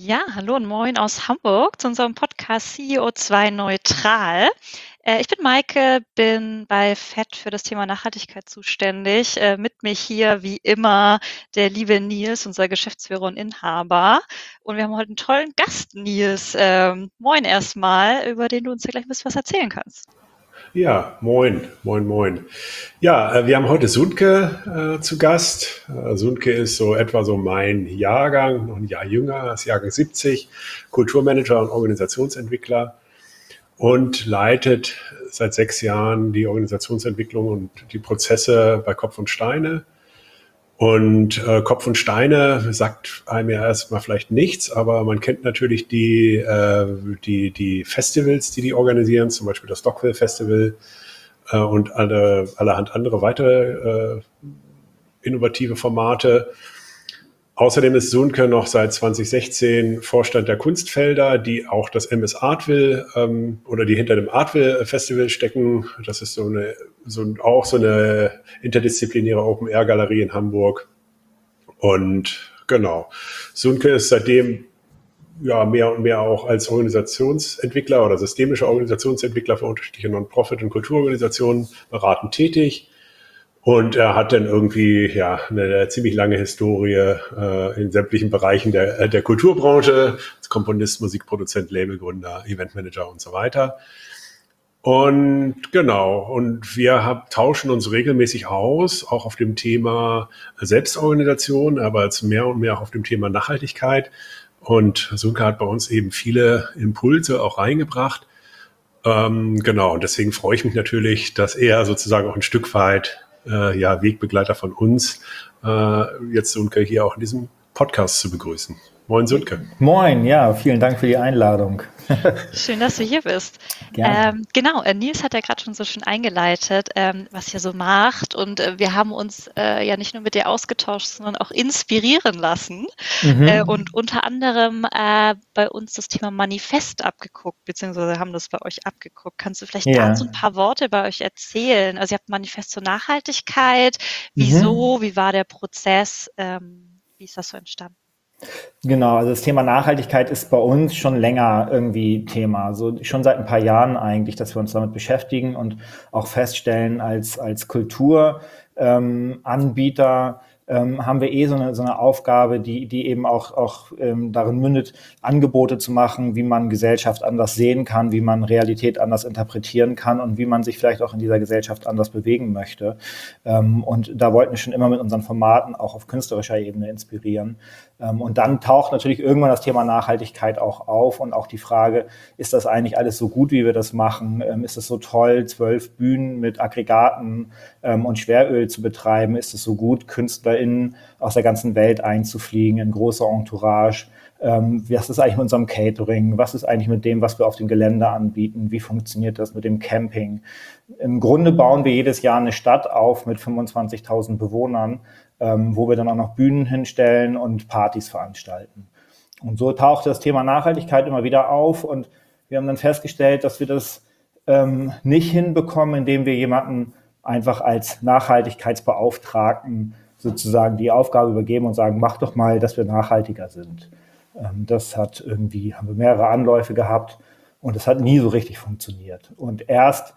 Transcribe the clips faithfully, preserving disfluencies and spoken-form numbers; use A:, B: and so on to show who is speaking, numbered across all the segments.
A: Ja, hallo und moin aus Hamburg zu unserem Podcast C E O zwei Neutral. Äh, ich bin Maike, bin bei F E D für das Thema Nachhaltigkeit zuständig. Äh, mit mir hier wie immer der liebe Nils, unser Geschäftsführer und Inhaber. Und wir haben heute einen tollen Gast, Nils. Ähm, moin erstmal, über den du uns ja gleich ein bisschen was erzählen kannst.
B: Ja, moin, moin, moin. Ja, äh, wir haben heute Sundke äh, zu Gast. Äh, Sundke ist so etwa so mein Jahrgang, noch ein Jahr jünger, ist Jahrgang siebzig, Kulturmanager und Organisationsentwickler und leitet seit sechs Jahren die Organisationsentwicklung und die Prozesse bei Kopf und Steine. Und äh, Kopf und Steine sagt einem ja erstmal vielleicht nichts, aber man kennt natürlich die, äh, die, die Festivals, die die organisieren, zum Beispiel das Dockville Festival äh, und alle, allerhand andere weitere äh, innovative Formate. Außerdem ist Sundke noch seit zwanzig sechzehn Vorstand der Kunstfelder, die auch das M S Artville ähm, oder die hinter dem Artville Festival stecken. Das ist so eine, so auch so eine interdisziplinäre Open-Air-Galerie in Hamburg. Und genau, Sundke ist seitdem ja mehr und mehr auch als Organisationsentwickler oder systemischer Organisationsentwickler für unterschiedliche Non-Profit- und Kulturorganisationen beratend tätig. Und er hat dann irgendwie ja eine ziemlich lange Historie äh, in sämtlichen Bereichen der, der Kulturbranche, als Komponist, Musikproduzent, Labelgründer, Eventmanager und so weiter. Und genau, und wir hab, tauschen uns regelmäßig aus, auch auf dem Thema Selbstorganisation, aber jetzt mehr und mehr auch auf dem Thema Nachhaltigkeit. Und Sundke hat bei uns eben viele Impulse auch reingebracht. Ähm, genau, und deswegen freue ich mich natürlich, dass er sozusagen auch ein Stück weit äh, ja, Wegbegleiter von uns äh, jetzt Sundke hier auch in diesem Podcast zu begrüßen. Moin Sundke.
C: Moin, ja, vielen Dank für die Einladung.
A: Schön, dass du hier bist. Ähm, genau, äh, Nils hat ja gerade schon so schön eingeleitet, ähm, was ihr so macht. Und äh, wir haben uns äh, ja nicht nur mit dir ausgetauscht, sondern auch inspirieren lassen.
C: Mhm.
A: Äh, und unter anderem äh, bei uns das Thema Manifest abgeguckt, beziehungsweise haben das bei euch abgeguckt. Kannst du vielleicht
C: Ja.
A: dazu ein paar Worte bei euch erzählen? Also ihr habt Manifest zur Nachhaltigkeit. Wieso?
C: Mhm.
A: Wie war der Prozess? Ähm, wie ist das so entstanden?
C: Genau, also das Thema Nachhaltigkeit ist bei uns schon länger irgendwie Thema. Also schon seit ein paar Jahren eigentlich, dass wir uns damit beschäftigen und auch feststellen, als, als Kulturanbieter ähm, Anbieter, ähm, haben wir eh so eine, so eine Aufgabe, die, die eben auch, auch ähm, darin mündet, Angebote zu machen, wie man Gesellschaft anders sehen kann, wie man Realität anders interpretieren kann und wie man sich vielleicht auch in dieser Gesellschaft anders bewegen möchte. Ähm, und da wollten wir schon immer mit unseren Formaten auch auf künstlerischer Ebene inspirieren. Ähm, und dann taucht natürlich irgendwann das Thema Nachhaltigkeit auch auf und auch die Frage, ist das eigentlich alles so gut, wie wir das machen? Ähm, ist es so toll, zwölf Bühnen mit Aggregaten ähm, und Schweröl zu betreiben? Ist es so gut, KünstlerInnen aus der ganzen Welt einzufliegen in großer Entourage? Ähm, was ist eigentlich mit unserem Catering? Was ist eigentlich mit dem, was wir auf dem Gelände anbieten? Wie funktioniert das mit dem Camping? Im Grunde bauen wir jedes Jahr eine Stadt auf mit fünfundzwanzigtausend Bewohnern, ähm, wo wir dann auch noch Bühnen hinstellen und Partys veranstalten. Und so taucht das Thema Nachhaltigkeit immer wieder auf und wir haben dann festgestellt, dass wir das ähm, nicht hinbekommen, indem wir jemanden einfach als Nachhaltigkeitsbeauftragten sozusagen die Aufgabe übergeben und sagen, mach doch mal, dass wir nachhaltiger sind. Ähm, das hat irgendwie, haben wir mehrere Anläufe gehabt und es hat nie so richtig funktioniert. Und erst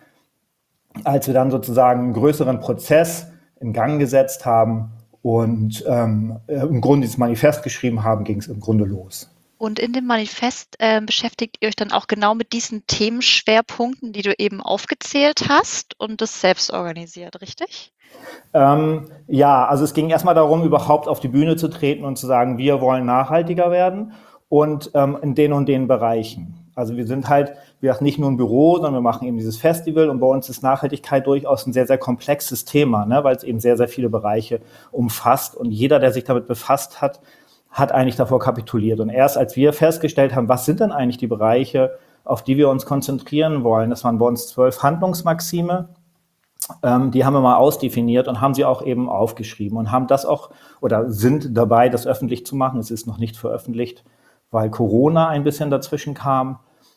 C: als wir dann sozusagen einen größeren Prozess in Gang gesetzt haben und ähm, im Grunde dieses Manifest geschrieben haben, ging es im Grunde los.
A: Und in dem Manifest äh, beschäftigt ihr euch dann auch genau mit diesen Themenschwerpunkten, die du eben aufgezählt hast und das selbst organisiert, richtig?
C: Ähm, ja, also es ging erstmal darum, überhaupt auf die Bühne zu treten und zu sagen, wir wollen nachhaltiger werden und ähm, in den und den Bereichen. Also wir sind halt, wir sind nicht nur ein Büro, sondern wir machen eben dieses Festival und bei uns ist Nachhaltigkeit durchaus ein sehr, sehr komplexes Thema, ne, weil es eben sehr, sehr viele Bereiche umfasst und jeder, der sich damit befasst hat, hat eigentlich davor kapituliert. Und erst als wir festgestellt haben, was sind denn eigentlich die Bereiche, auf die wir uns konzentrieren wollen, das waren bei uns zwölf Handlungsmaxime, ähm, die haben wir mal ausdefiniert und haben sie auch eben aufgeschrieben und haben das auch oder sind dabei, das öffentlich zu machen. Es ist noch nicht veröffentlicht, weil Corona ein bisschen dazwischen kam.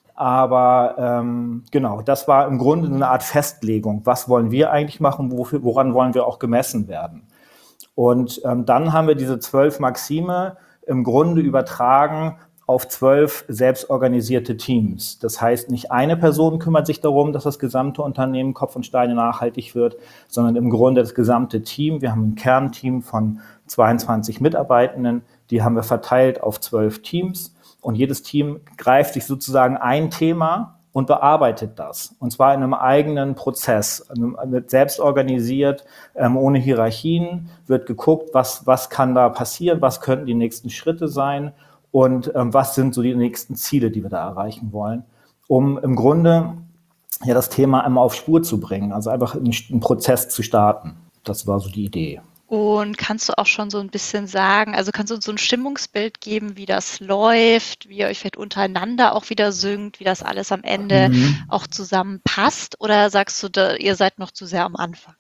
C: Aber ähm, genau, das war im Grunde eine Art Festlegung. Was wollen wir eigentlich machen? Wofür, woran wollen wir auch gemessen werden? Und ähm, dann haben wir diese zwölf Maxime im Grunde übertragen auf zwölf selbstorganisierte Teams. Das heißt, nicht eine Person kümmert sich darum, dass das gesamte Unternehmen Kopf und Steine nachhaltig wird, sondern im Grunde das gesamte Team. Wir haben ein Kernteam von zweiundzwanzig Mitarbeitenden, die haben wir verteilt auf zwölf Teams und jedes Team greift sich sozusagen ein Thema und bearbeitet das. Und zwar in einem eigenen Prozess, wird selbst organisiert, ähm, ohne Hierarchien, wird geguckt, was, was kann da passieren, was könnten die nächsten Schritte sein und ähm, was sind so die nächsten Ziele, die wir da erreichen wollen, um im Grunde ja das Thema einmal auf Spur zu bringen, also einfach einen, einen Prozess zu starten. Das war so die Idee.
A: Und kannst du auch schon so ein bisschen sagen, also kannst du uns so ein Stimmungsbild geben, wie das läuft, wie ihr euch vielleicht untereinander auch wieder synkt, wie das alles am Ende
C: Mhm.
A: auch zusammenpasst? Oder sagst du, da, ihr seid noch zu sehr am Anfang?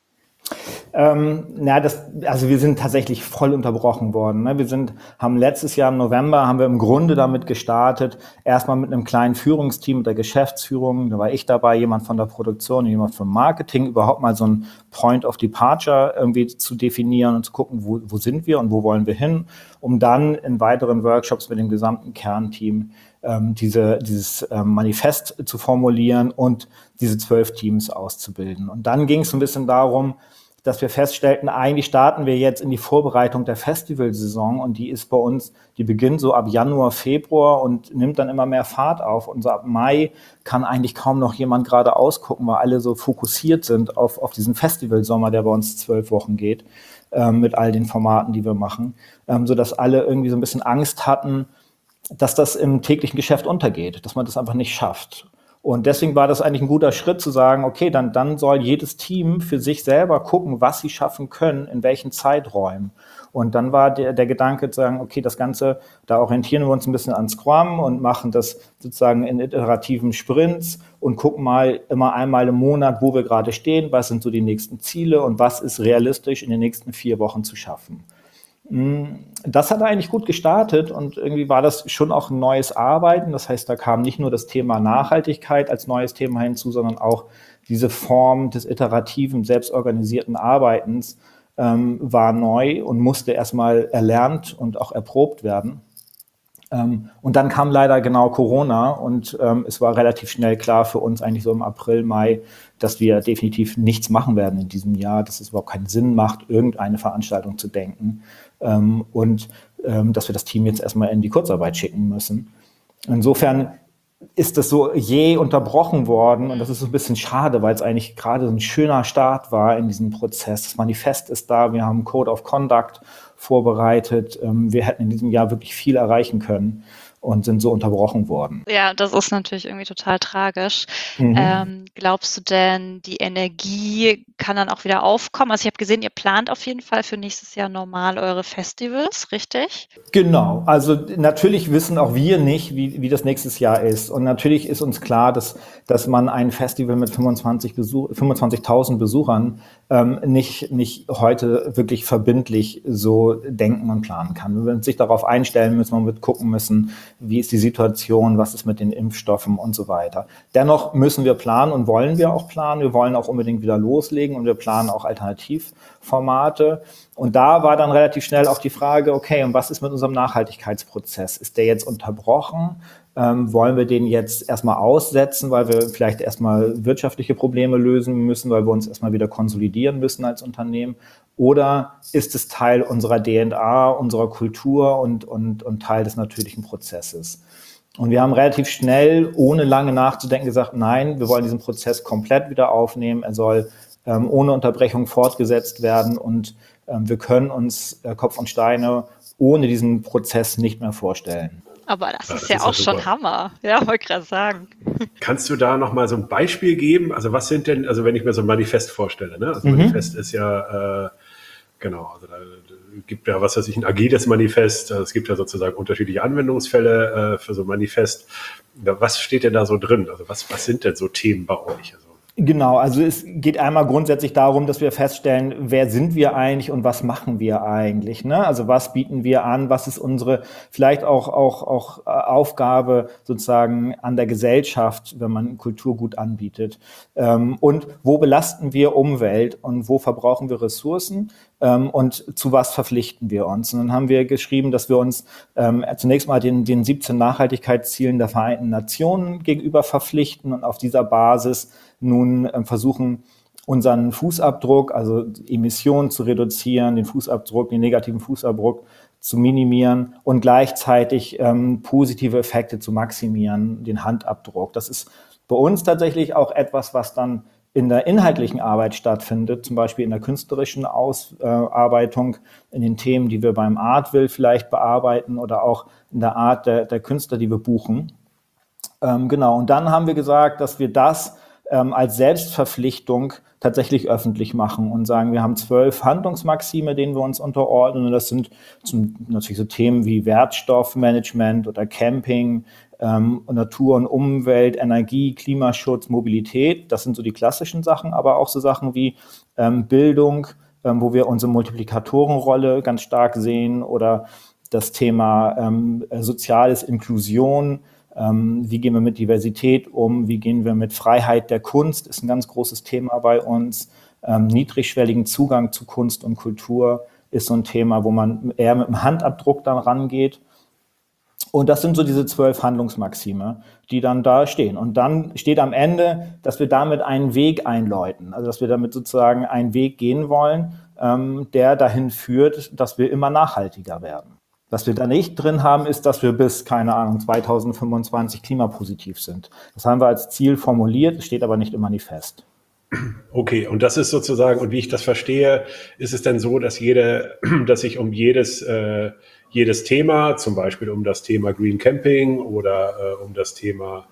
C: Ähm, na, das, also wir sind tatsächlich voll unterbrochen worden. Ne? Wir sind, haben letztes Jahr im November haben wir im Grunde damit gestartet, erstmal mit einem kleinen Führungsteam, mit der Geschäftsführung, da war ich dabei, jemand von der Produktion, jemand vom Marketing, überhaupt mal so ein Point of Departure irgendwie zu definieren und zu gucken, wo, wo sind wir und wo wollen wir hin, um dann in weiteren Workshops mit dem gesamten Kernteam ähm, diese, dieses ähm, Manifest zu formulieren und diese zwölf Teams auszubilden. Und dann ging es ein bisschen darum, dass wir feststellten, eigentlich starten wir jetzt in die Vorbereitung der Festivalsaison und die ist bei uns, die beginnt so ab Januar, Februar und nimmt dann immer mehr Fahrt auf. Und so ab Mai kann eigentlich kaum noch jemand gerade ausgucken, weil alle so fokussiert sind auf, auf diesen Festivalsommer, der bei uns zwölf Wochen geht, ähm, mit all den Formaten, die wir machen, ähm, sodass alle irgendwie so ein bisschen Angst hatten, dass das im täglichen Geschäft untergeht, dass man das einfach nicht schafft. Und deswegen war das eigentlich ein guter Schritt zu sagen, okay, dann, dann soll jedes Team für sich selber gucken, was sie schaffen können, in welchen Zeiträumen. Und dann war der, der Gedanke zu sagen, okay, das Ganze, da orientieren wir uns ein bisschen an Scrum und machen das sozusagen in iterativen Sprints und gucken mal immer einmal im Monat, wo wir gerade stehen, was sind so die nächsten Ziele und was ist realistisch in den nächsten vier Wochen zu schaffen. Das hat eigentlich gut gestartet und irgendwie war das schon auch ein neues Arbeiten. Das heißt, da kam nicht nur das Thema Nachhaltigkeit als neues Thema hinzu, sondern auch diese Form des iterativen, selbstorganisierten Arbeitens ähm, war neu und musste erstmal erlernt und auch erprobt werden. Ähm, und dann kam leider genau Corona und ähm, es war relativ schnell klar für uns eigentlich so im April, Mai, dass wir definitiv nichts machen werden in diesem Jahr, dass es überhaupt keinen Sinn macht, irgendeine Veranstaltung zu denken ähm, und ähm, dass wir das Team jetzt erstmal in die Kurzarbeit schicken müssen. Insofern ist das so jäh unterbrochen worden und das ist so ein bisschen schade, weil es eigentlich gerade so ein schöner Start war in diesem Prozess. Das Manifest ist da, wir haben Code of Conduct vorbereitet. Wir hätten in diesem Jahr wirklich viel erreichen können und sind so unterbrochen worden.
A: Ja, das ist natürlich irgendwie total tragisch.
C: Mhm.
A: Ähm, glaubst du denn, die Energie kann dann auch wieder aufkommen? Also ich habe gesehen, ihr plant auf jeden Fall für nächstes Jahr normal eure Festivals, richtig?
C: Genau, also natürlich wissen auch wir nicht, wie, wie das nächstes Jahr ist. Und natürlich ist uns klar, dass, dass man ein Festival mit fünfundzwanzig Besuch, fünfundzwanzigtausend Besuchern ähm, nicht, nicht heute wirklich verbindlich so denken und planen kann. Wir werden sich darauf einstellen müssen, man wird gucken müssen, wie ist die Situation, was ist mit den Impfstoffen und so weiter. Dennoch müssen wir planen und wollen wir auch planen. Wir wollen auch unbedingt wieder loslegen und wir planen auch Alternativformate. Und da war dann relativ schnell auch die Frage, okay, und was ist mit unserem Nachhaltigkeitsprozess? Ist der jetzt unterbrochen? Ähm, wollen wir den jetzt erstmal aussetzen, weil wir vielleicht erstmal wirtschaftliche Probleme lösen müssen, weil wir uns erstmal wieder konsolidieren müssen als Unternehmen? Oder ist es Teil unserer D und A, unserer Kultur und, und, und Teil des natürlichen Prozesses? Und wir haben relativ schnell, ohne lange nachzudenken, gesagt, nein, wir wollen diesen Prozess komplett wieder aufnehmen. Er soll ähm, ohne Unterbrechung fortgesetzt werden und ähm, wir können uns äh, Kopf und Steine ohne diesen Prozess nicht mehr vorstellen.
A: Aber das
B: Ja,
A: ist
B: das
A: ja
B: ist ja
A: auch schon
B: super.
A: Hammer. Ja, wollte gerade sagen.
B: Kannst du da noch mal so ein Beispiel geben? Also was sind denn, also wenn ich mir so ein Manifest vorstelle, ne? Also
C: Mhm.
B: Manifest ist ja, äh, genau, also da gibt ja, was weiß ich, ein agiles Manifest. Es gibt ja sozusagen unterschiedliche Anwendungsfälle äh, für so ein Manifest. Was steht denn da so drin? Also was, was sind denn so Themen bei euch? Also
C: Genau, also es geht einmal grundsätzlich darum, dass wir feststellen, wer sind wir eigentlich und was machen wir eigentlich, ne? Also was bieten wir an, was ist unsere vielleicht auch auch auch Aufgabe sozusagen an der Gesellschaft, wenn man Kulturgut anbietet, ähm, und wo belasten wir Umwelt und wo verbrauchen wir Ressourcen, ähm, und zu was verpflichten wir uns. Und dann haben wir geschrieben, dass wir uns ähm, zunächst mal den, den siebzehn Nachhaltigkeitszielen der Vereinten Nationen gegenüber verpflichten und auf dieser Basis nun ähm, versuchen, unseren Fußabdruck, also Emissionen zu reduzieren, den Fußabdruck, den negativen Fußabdruck zu minimieren und gleichzeitig ähm, positive Effekte zu maximieren, den Handabdruck. Das ist bei uns tatsächlich auch etwas, was dann in der inhaltlichen Arbeit stattfindet, zum Beispiel in der künstlerischen Ausarbeitung, in den Themen, die wir beim Artville vielleicht bearbeiten oder auch in der Art der, der Künstler, die wir buchen. Ähm, genau, und dann haben wir gesagt, dass wir das ähm, als Selbstverpflichtung tatsächlich öffentlich machen und sagen, wir haben zwölf Handlungsmaxime, denen wir uns unterordnen. Und das sind zum, natürlich so Themen wie Wertstoffmanagement oder Camping, ähm, Natur und Umwelt, Energie, Klimaschutz, Mobilität. Das sind so die klassischen Sachen, aber auch so Sachen wie ähm, Bildung, ähm, wo wir unsere Multiplikatorenrolle ganz stark sehen, oder das Thema ähm, soziales Inklusion. Ähm, wie gehen wir mit Diversität um? Wie gehen wir mit Freiheit der Kunst? Ist ein ganz großes Thema bei uns. Ähm, niedrigschwelligen Zugang zu Kunst und Kultur ist so ein Thema, wo man eher mit dem Handabdruck dann rangeht. Und das sind so diese zwölf Handlungsmaxime, die dann da stehen. Und dann steht am Ende, dass wir damit einen Weg einläuten. Also dass wir damit sozusagen einen Weg gehen wollen, ähm, der dahin führt, dass wir immer nachhaltiger werden. Was wir da nicht drin haben, ist, dass wir bis, keine Ahnung, zweitausendfünfundzwanzig klimapositiv sind. Das haben wir als Ziel formuliert, steht aber nicht immer manifest.
B: Okay, und das ist sozusagen, und wie ich das verstehe, ist es denn so, dass jede, dass sich um jedes, äh, jedes Thema, zum Beispiel um das Thema Green Camping oder äh, um das Thema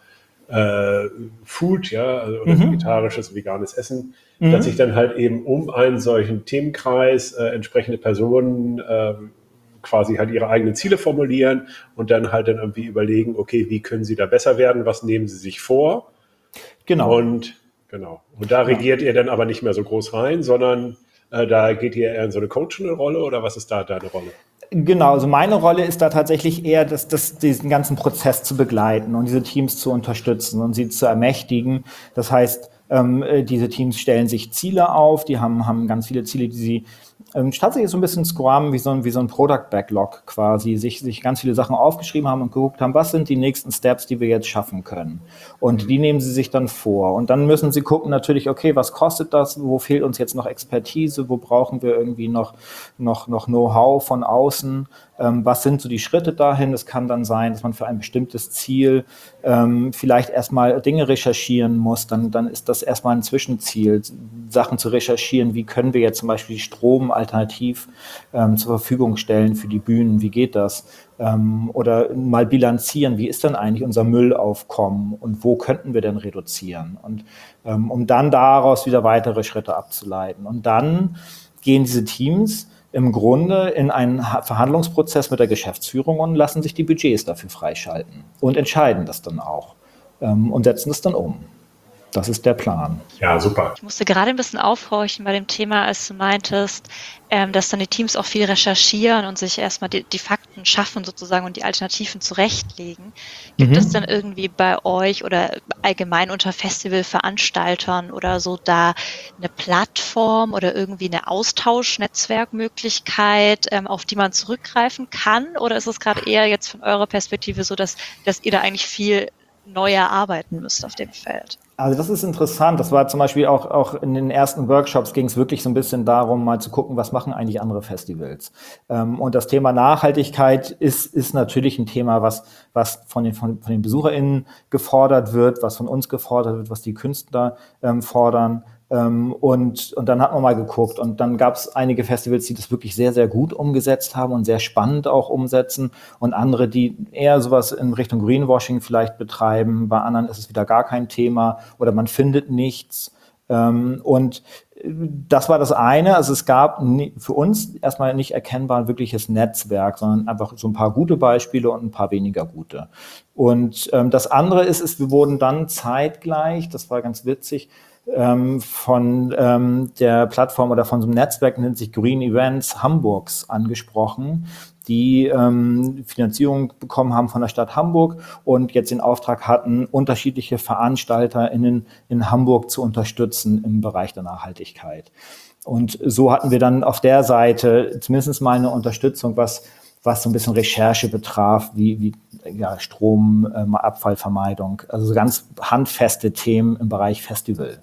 B: äh, Food, ja, oder
C: Mhm.
B: vegetarisches, veganes Essen,
C: Mhm.
B: dass sich dann halt eben um einen solchen Themenkreis äh, entsprechende Personen äh, quasi halt ihre eigenen Ziele formulieren und dann halt dann irgendwie überlegen, okay, wie können sie da besser werden, was nehmen sie sich vor?
C: Genau.
B: Und genau. Und da
C: Genau.
B: regiert ihr dann aber nicht mehr so groß rein, sondern äh, da geht ihr eher in so eine coachende Rolle, oder was ist da deine Rolle?
C: Genau, also meine Rolle ist da tatsächlich eher, das, das, diesen ganzen Prozess zu begleiten und diese Teams zu unterstützen und sie zu ermächtigen. Das heißt, ähm, diese Teams stellen sich Ziele auf, die haben, haben ganz viele Ziele, die sie ähm, tatsächlich so ein bisschen Scrum, wie so ein, wie so ein Product Backlog quasi, sich, sich ganz viele Sachen aufgeschrieben haben und geguckt haben, was sind die nächsten Steps, die wir jetzt schaffen können. Und die nehmen sie sich dann vor. Und dann müssen sie gucken natürlich, okay, was kostet das, wo fehlt uns jetzt noch Expertise, wo brauchen wir irgendwie noch, noch, noch Know-how von außen, ähm, was sind so die Schritte dahin. Es kann dann sein, dass man für ein bestimmtes Ziel ähm, vielleicht erstmal Dinge recherchieren muss, dann, dann ist das erstmal ein Zwischenziel, Sachen zu recherchieren, wie können wir jetzt zum Beispiel Strom alternativ ähm, zur Verfügung stellen für die Bühnen, wie geht das? Ähm, oder mal bilanzieren, wie ist denn eigentlich unser Müllaufkommen und wo könnten wir denn reduzieren? Und ähm, um dann daraus wieder weitere Schritte abzuleiten. Und dann gehen diese Teams im Grunde in einen Verhandlungsprozess mit der Geschäftsführung und lassen sich die Budgets dafür freischalten und entscheiden das dann auch ähm, und setzen es dann um. Das ist der Plan.
B: Ja, super.
A: Ich musste gerade ein bisschen aufhorchen bei dem Thema, als du meintest, ähm, dass dann die Teams auch viel recherchieren und sich erstmal die, die Fakten schaffen sozusagen und die Alternativen zurechtlegen. Gibt
C: Mhm.
A: es dann irgendwie bei euch oder allgemein unter Festivalveranstaltern oder so da eine Plattform oder irgendwie eine Austauschnetzwerkmöglichkeit, ähm, auf die man zurückgreifen kann? Oder ist es gerade eher jetzt von eurer Perspektive so, dass, dass ihr da eigentlich viel neu erarbeiten müsst auf dem Feld?
C: Also das ist interessant. Das war zum Beispiel auch, auch in den ersten Workshops ging es wirklich so ein bisschen darum, mal zu gucken, was machen eigentlich andere Festivals. Ähm, und das Thema Nachhaltigkeit ist, ist natürlich ein Thema, was, was von den, von, von den BesucherInnen gefordert wird, was von uns gefordert wird, was die Künstler ähm, fordern. Ähm, und, und dann hat man mal geguckt und dann gab es einige Festivals, die das wirklich sehr, sehr gut umgesetzt haben und sehr spannend auch umsetzen und andere, die eher sowas in Richtung Greenwashing vielleicht betreiben. Bei anderen ist es wieder gar kein Thema oder man findet nichts. Ähm, und das war das eine. Also es gab nie, für uns erstmal nicht erkennbar ein wirkliches Netzwerk, sondern einfach so ein paar gute Beispiele und ein paar weniger gute. Und ähm, das andere ist, ist, wir wurden dann zeitgleich, das war ganz witzig, ähm, von ähm, der Plattform oder von so einem Netzwerk, nennt sich Green Events Hamburgs, angesprochen, die ähm, Finanzierung bekommen haben von der Stadt Hamburg und jetzt den Auftrag hatten, unterschiedliche VeranstalterInnen in Hamburg zu unterstützen im Bereich der Nachhaltigkeit. Und so hatten wir dann auf der Seite zumindest mal eine Unterstützung, was was so ein bisschen Recherche betraf, wie, wie ja, Strom, ähm, Abfallvermeidung, also so ganz handfeste Themen im Bereich Festival.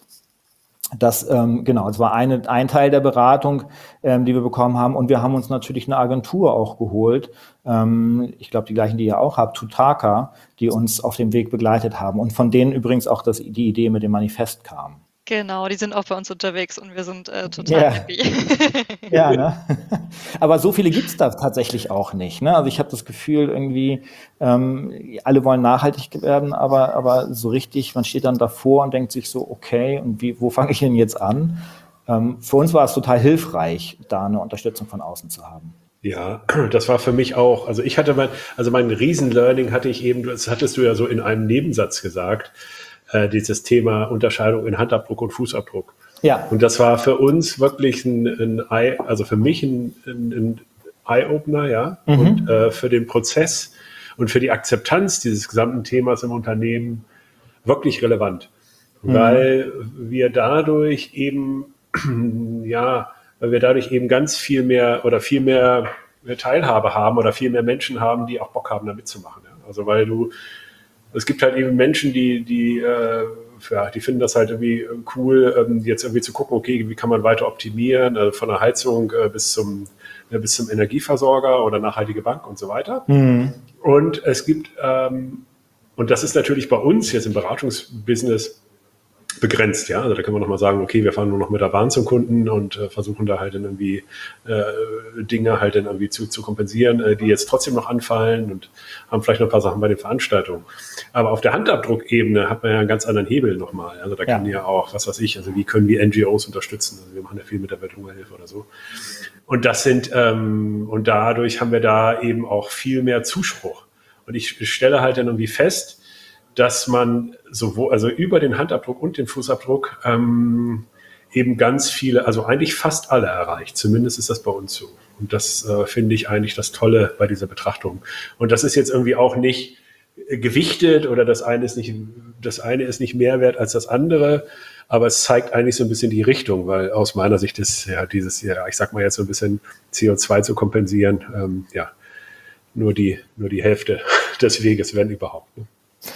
C: Das, ähm, genau, das war eine, ein Teil der Beratung, ähm, die wir bekommen haben. Und wir haben uns natürlich eine Agentur auch geholt. Ähm, ich glaube, die gleichen, die ihr auch habt, Tutaka, die uns auf dem Weg begleitet haben. Und von denen übrigens auch das, die Idee mit dem Manifest kam.
A: Genau, die sind auch bei uns unterwegs und wir sind äh, total
C: Ja.
A: happy.
C: Ja, ne? Aber so viele gibt's da tatsächlich auch nicht. Ne? Also ich habe das Gefühl, irgendwie, ähm, alle wollen nachhaltig werden, aber, aber so richtig, man steht dann davor und denkt sich so, okay, und wie, wo fange ich denn jetzt an? Ähm, für uns war es total hilfreich, da eine Unterstützung von außen zu haben.
B: Ja, das war für mich auch, also ich hatte mein, also mein Riesen-Learning hatte ich eben, das hattest du ja so in einem Nebensatz gesagt, äh, dieses Thema Unterscheidung in Handabdruck und Fußabdruck.
C: Ja.
B: Und das war für uns wirklich ein, ein Eye, also für mich ein, ein, ein Eye-Opener, ja, mhm. und äh, für den Prozess und für die Akzeptanz dieses gesamten Themas im Unternehmen wirklich relevant, mhm. weil wir dadurch eben, ja, weil wir dadurch eben ganz viel mehr oder viel mehr Teilhabe haben oder viel mehr Menschen haben, die auch Bock haben, da mitzumachen. Ja. Also weil du, es gibt halt eben Menschen, die, die, äh, ja, die finden das halt irgendwie cool, ähm, jetzt irgendwie zu gucken, okay, wie kann man weiter optimieren, also von der Heizung äh, bis zum, äh, bis zum Energieversorger oder nachhaltige Bank und so weiter. Mhm. Und es gibt, ähm, und das ist natürlich bei uns jetzt im Beratungsbusiness begrenzt, ja. Also da können wir nochmal sagen, okay, wir fahren nur noch mit der Bahn zum Kunden und äh, versuchen da halt dann irgendwie äh, Dinge halt dann irgendwie zu, zu kompensieren, äh, die jetzt trotzdem noch anfallen und haben vielleicht noch ein paar Sachen bei den Veranstaltungen. Aber auf der Handabdruckebene hat man ja einen ganz anderen Hebel nochmal. Also da können ja. ja auch, was weiß ich, also wie können wir N G Os unterstützen? Also wir machen ja viel mit der Welthungerhilfe oder so. Und das sind, ähm, und dadurch haben wir da eben auch viel mehr Zuspruch. Und ich stelle halt dann irgendwie fest, dass man sowohl, also über den Handabdruck und den Fußabdruck ähm, eben ganz viele, also eigentlich fast alle erreicht. Zumindest ist das bei uns so. Und das äh, finde ich eigentlich das Tolle bei dieser Betrachtung. Und das ist jetzt irgendwie auch nicht gewichtet oder das eine ist nicht, das eine ist nicht mehr wert als das andere. Aber es zeigt eigentlich so ein bisschen die Richtung, weil aus meiner Sicht ist ja dieses, ja, ich sag mal jetzt so ein bisschen C O zwei zu kompensieren, ähm, ja, nur die, nur die Hälfte des Weges, wenn überhaupt. Ne?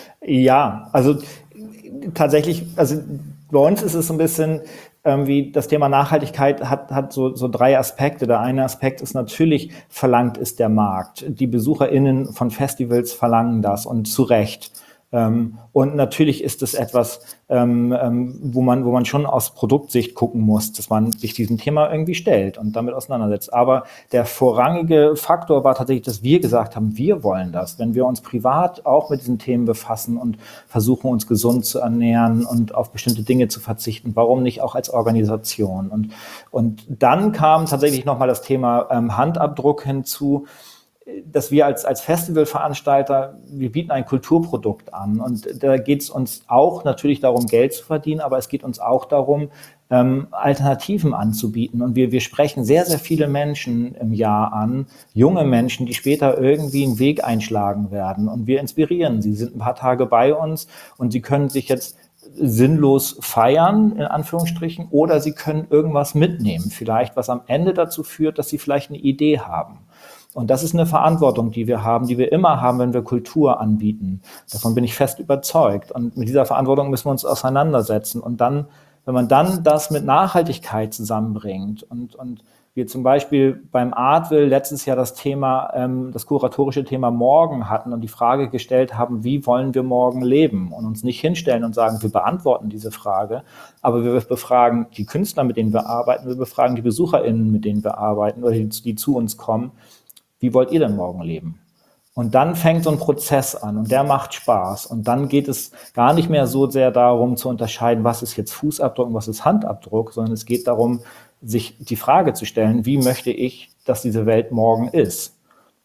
C: Ja, also tatsächlich, also bei uns ist es so ein bisschen ähm, wie das Thema Nachhaltigkeit hat, hat so, so drei Aspekte. Der eine Aspekt ist natürlich, verlangt ist der Markt. Die BesucherInnen von Festivals verlangen das und zu Recht. Ähm, und natürlich ist es etwas, ähm, ähm, wo man, wo man schon aus Produktsicht gucken muss, dass man sich diesem Thema irgendwie stellt und damit auseinandersetzt. Aber der vorrangige Faktor war tatsächlich, dass wir gesagt haben, wir wollen das. Wenn wir uns privat auch mit diesen Themen befassen und versuchen, uns gesund zu ernähren und auf bestimmte Dinge zu verzichten, warum nicht auch als Organisation? Und, und dann kam tatsächlich nochmal das Thema ähm, Handabdruck hinzu, dass wir als, als Festivalveranstalter, wir bieten ein Kulturprodukt an und da geht es uns auch natürlich darum, Geld zu verdienen, aber es geht uns auch darum, ähm, Alternativen anzubieten und wir, wir sprechen sehr, sehr viele Menschen im Jahr an, junge Menschen, die später irgendwie einen Weg einschlagen werden und wir inspirieren sie, sind ein paar Tage bei uns und sie können sich jetzt sinnlos feiern, in Anführungsstrichen, oder sie können irgendwas mitnehmen, vielleicht was am Ende dazu führt, dass sie vielleicht eine Idee haben. Und das ist eine Verantwortung, die wir haben, die wir immer haben, wenn wir Kultur anbieten. Davon bin ich fest überzeugt. Und mit dieser Verantwortung müssen wir uns auseinandersetzen. Und dann, wenn man dann das mit Nachhaltigkeit zusammenbringt und, und wir zum Beispiel beim Artville letztes Jahr das Thema, ähm, das kuratorische Thema Morgen hatten und die Frage gestellt haben, wie wollen wir morgen leben? Und uns nicht hinstellen und sagen, wir beantworten diese Frage, aber wir befragen die Künstler, mit denen wir arbeiten, wir befragen die BesucherInnen, mit denen wir arbeiten oder die, die zu uns kommen. Wie wollt ihr denn morgen leben? Und dann fängt so ein Prozess an und der macht Spaß. Und dann geht es gar nicht mehr so sehr darum zu unterscheiden, was ist jetzt Fußabdruck und was ist Handabdruck, sondern es geht darum, sich die Frage zu stellen, wie möchte ich, dass diese Welt morgen ist?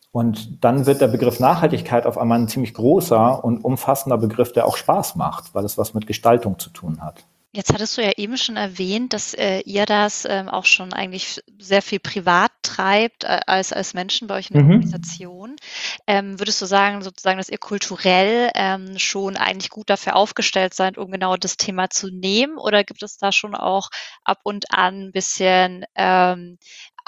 C: Und dann wird der Begriff Nachhaltigkeit auf einmal ein ziemlich großer und umfassender Begriff, der auch Spaß macht, weil es was mit Gestaltung zu tun hat.
A: Jetzt hattest du ja eben schon erwähnt, dass äh, ihr das ähm, auch schon eigentlich sehr viel privat treibt äh, als, als Menschen bei euch in der
C: Mhm.
A: Organisation. Ähm, würdest du sagen, sozusagen, dass ihr kulturell ähm, schon eigentlich gut dafür aufgestellt seid, um genau das Thema zu nehmen? Oder gibt es da schon auch ab und an ein bisschen ähm,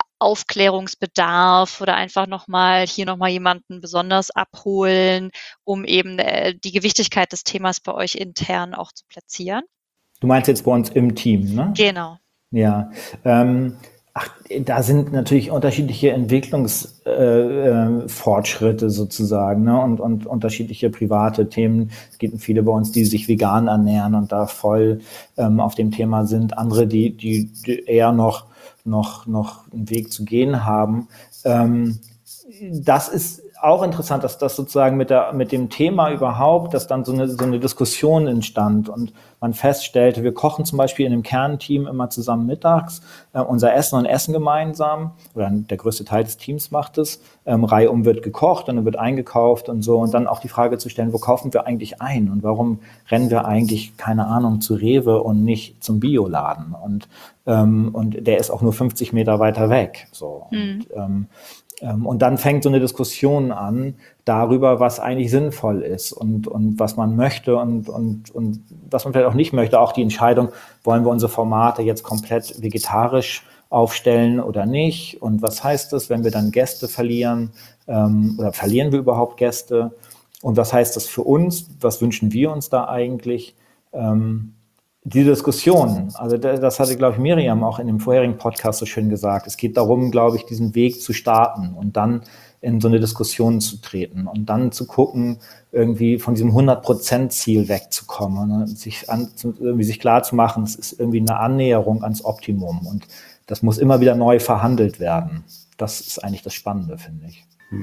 A: Aufklärungsbedarf oder einfach nochmal hier nochmal jemanden besonders abholen, um eben äh, die Gewichtigkeit des Themas bei euch intern auch zu platzieren?
C: Du meinst jetzt bei uns im Team, ne?
A: Genau.
C: Ja, ähm, ach, da sind natürlich unterschiedliche Entwicklungsfortschritte äh, äh, Fortschritte sozusagen, ne? Und, und unterschiedliche private Themen. Es gibt viele bei uns, die sich vegan ernähren und da voll ähm, auf dem Thema sind. Andere, die, die, die eher noch, noch, noch einen Weg zu gehen haben. Ähm, das ist auch interessant, dass das sozusagen mit der, mit dem Thema überhaupt, dass dann so eine, so eine Diskussion entstand und man feststellte, wir kochen zum Beispiel in einem Kernteam immer zusammen mittags, äh, unser Essen und Essen gemeinsam, oder der größte Teil des Teams macht es, ähm, reihum wird gekocht und dann wird eingekauft und so und dann auch die Frage zu stellen, wo kaufen wir eigentlich ein und warum rennen wir eigentlich, keine Ahnung, zu Rewe und nicht zum Bioladen und, ähm, und der ist auch nur fünfzig Meter weiter weg, so.
A: Mhm.
C: Und, ähm, Und dann fängt so eine Diskussion an darüber, was eigentlich sinnvoll ist und, und was man möchte und, und, und was man vielleicht auch nicht möchte. Auch die Entscheidung, wollen wir unsere Formate jetzt komplett vegetarisch aufstellen oder nicht? Und was heißt das, wenn wir dann Gäste verlieren? Ähm, oder verlieren wir überhaupt Gäste? Und was heißt das für uns? Was wünschen wir uns da eigentlich? Ähm, Die Diskussion, also das hatte, glaube ich, Miriam auch in dem vorherigen Podcast so schön gesagt. Es geht darum, glaube ich, diesen Weg zu starten und dann in so eine Diskussion zu treten und dann zu gucken, irgendwie von diesem hundert-Prozent-Ziel wegzukommen und sich, an, irgendwie sich klar zu machen, es ist irgendwie eine Annäherung ans Optimum und das muss immer wieder neu verhandelt werden. Das ist eigentlich das Spannende, finde ich.